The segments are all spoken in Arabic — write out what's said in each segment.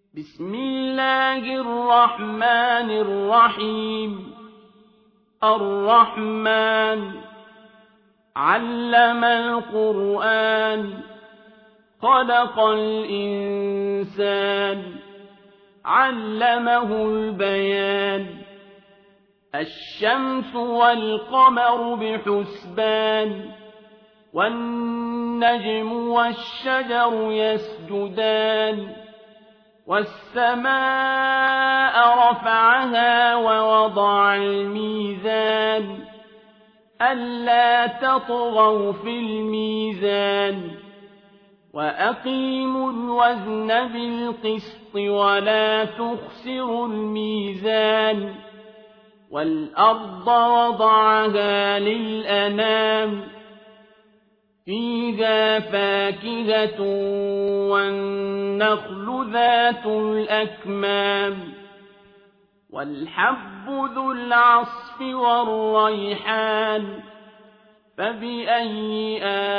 بسم الله الرحمن الرحيم. الرحمن علم القرآن خلق الإنسان علمه البيان. الشمس والقمر بحسبان والنجم والشجر يسجدان. والسماء رفعها ووضع الميزان ألا تطغوا في الميزان وأقيموا الوزن بالقسط ولا تخسروا الميزان. والأرض وضعها للأنام فيها فاكهة والنخل ذات الأكمام والحب ذو العصف والريحان. فبأي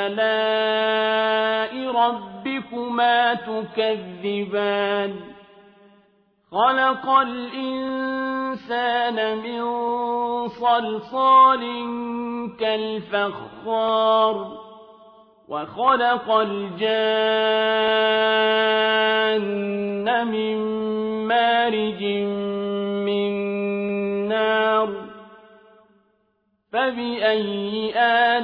آلاء ربكما تكذبان؟ خلق الإنسان من صلصال كالفخار وخلق الجان من مارج من نار. فبأي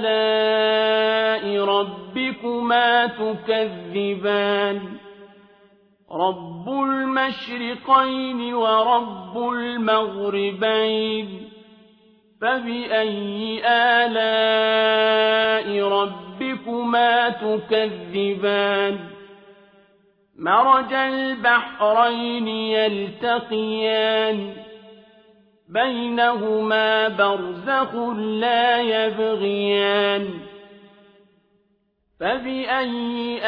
آلاء ربكما تكذبان؟ رب المشرقين ورب المغربين. فبأي آلاء ربكما تكذبان؟ مرج البحرين يلتقيان بينهما برزخ لا يبغيان. فبأي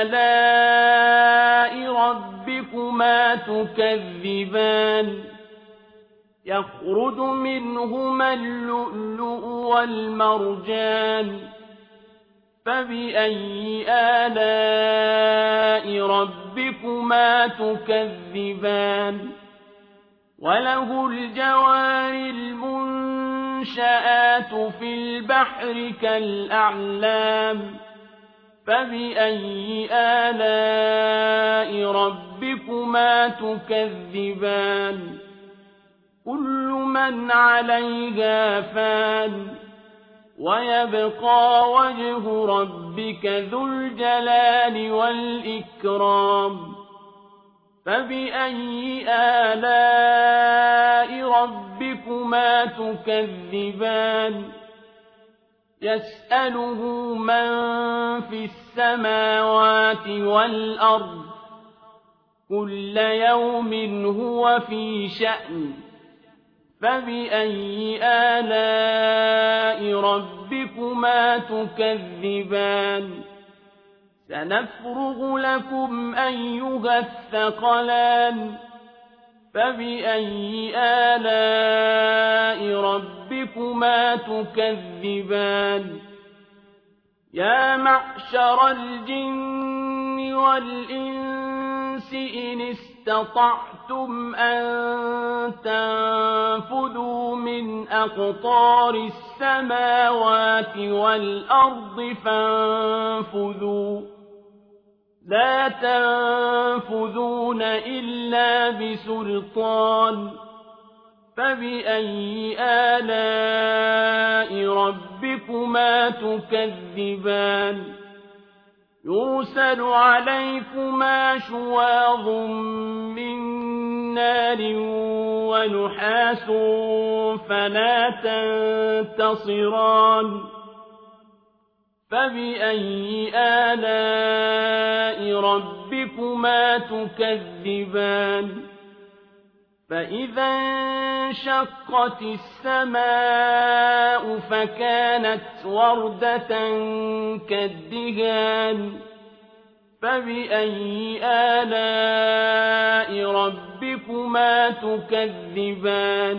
آلاء ربكما تكذبان؟ يخرج منهما اللؤلؤ والمرجان. فبأي آلاء ربكما تكذبان؟ وله الجوار المنشآت في البحر كالأعلام. فبأي آلاء ربكما تكذبان؟ كل من عليها فان ويبقى وجه ربك ذو الجلال والإكرام. فبأي آلاء ربكما تكذبان؟ يسأله من في السماوات والأرض كل يوم هو في شأن. فبأي آلاء ربكما تكذبان؟ سنفرغ لكم أيها الثقلان. فبأي آلاء ربكما تكذبان؟ يا معشر الجن والإنس إن استطعتم أن تنفذوا من أقطار السماوات والأرض فانفذوا لا تنفذون إلا بسلطان. فبأي آلاء ربكما تكذبان؟ يرسل عليكما شواظ من نار ونحاس فلا تنتصران. فبأي آلاء ربكما تكذبان؟ فإذا انشقت السماء فكانت وردة كالدهان. فبأي آلاء ربكما تكذبان؟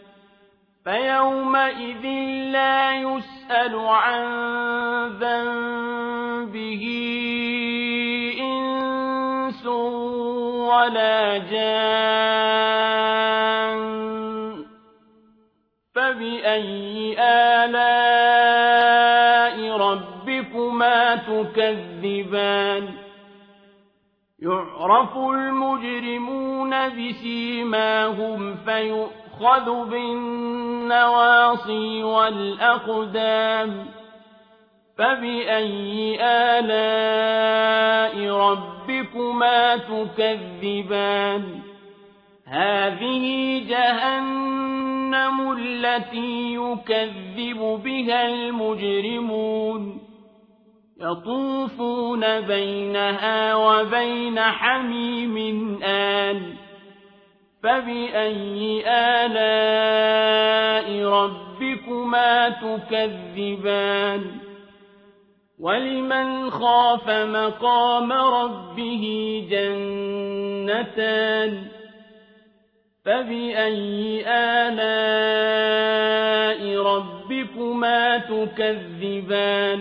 فيومئذ لا يسأل عن ذنبه إنس ولا جان فبأي آلاء ربكما تكذبان يعرف المجرمون بسيماهم فيؤخذ بالنواصي والأقدام فبأي آلاء ربكما تكذبان هذه جهنم التي يكذب بها المجرمون يطوفون بينها وبين حميم آن فبأي آلاء ربكما تكذبان ولمن خاف مقام ربه جنتان فبأي آلاء ربكما تكذبان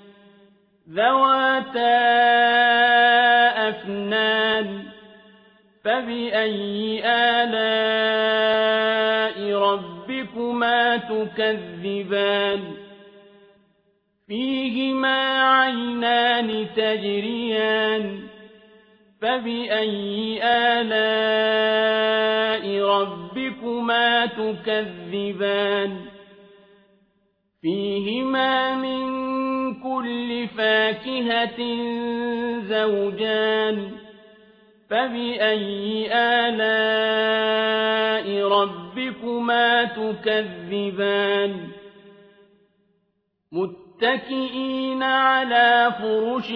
ذواتا أفنان فبأي آلاء ربكما تكذبان فيهما عينان تجريان فبأي آلاء ربكما تكذبان فيهما من كل فاكهة زوجان فبأي آلاء ربكما تكذبان متكئين على فرش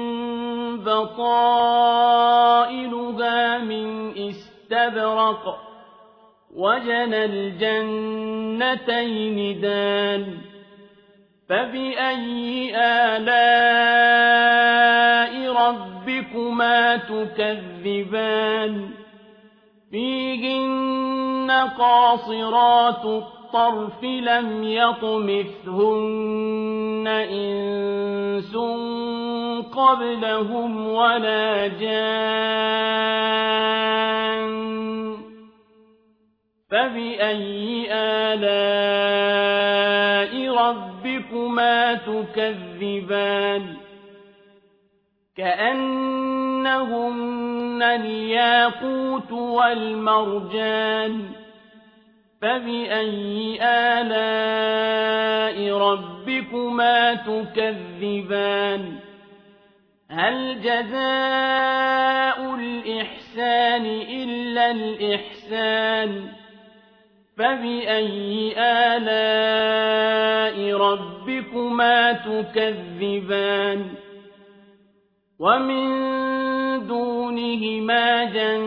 بطائلها من استبرق وجنى الجنتين دان فبأي آلاء ربكما تكذبان فيهن قاصرات الطرف لم يطمثهن إنس قبلهم ولا جان فبأي آلاء ربكما تكذبان كأنهن الياقوت والمرجان فبأي آلاء ربكما تكذبان هل جزاء الإحسان إلا الإحسان فبأي آلاء ربكما تكذبان ومن دونهما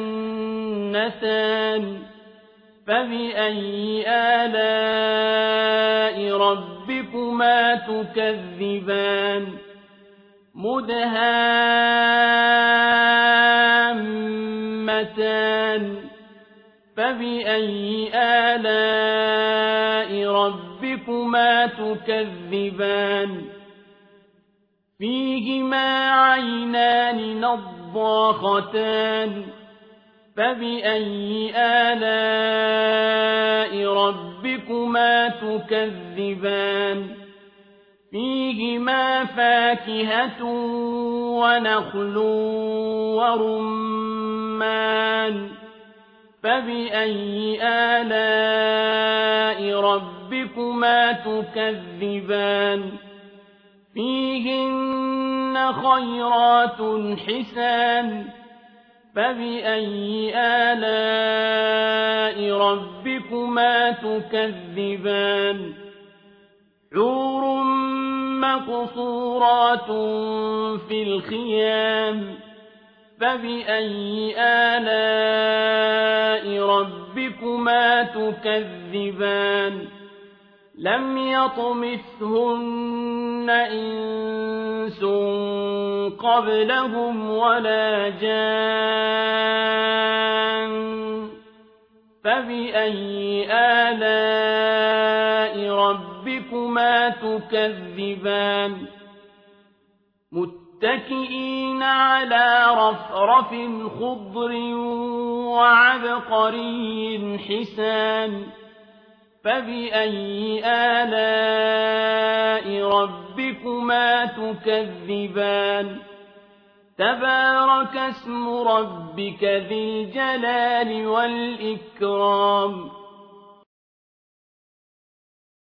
جنتان فبأي آلاء ربكما تكذبان مدهامتان فبأي آلاء ربكما تكذبان فيهما عينان نضاختان فبأي آلاء ربكما تكذبان فيهما فاكهة ونخل ورمان فبأي آلاء ربكما تكذبان فيهن خيرات حسان فبأي آلاء ربكما تكذبان حور مقصورات في الخيام فبأي آلاء ربكما تكذبان لم يطمثهن إنس قبلهم ولا جان فبأي آلاء ربكما تكذبان متكئين على رفرف خضر وعبقري حسان فبأي آلاء ربكما تكذبان تبارك اسم ربك ذي الجلال والإكرام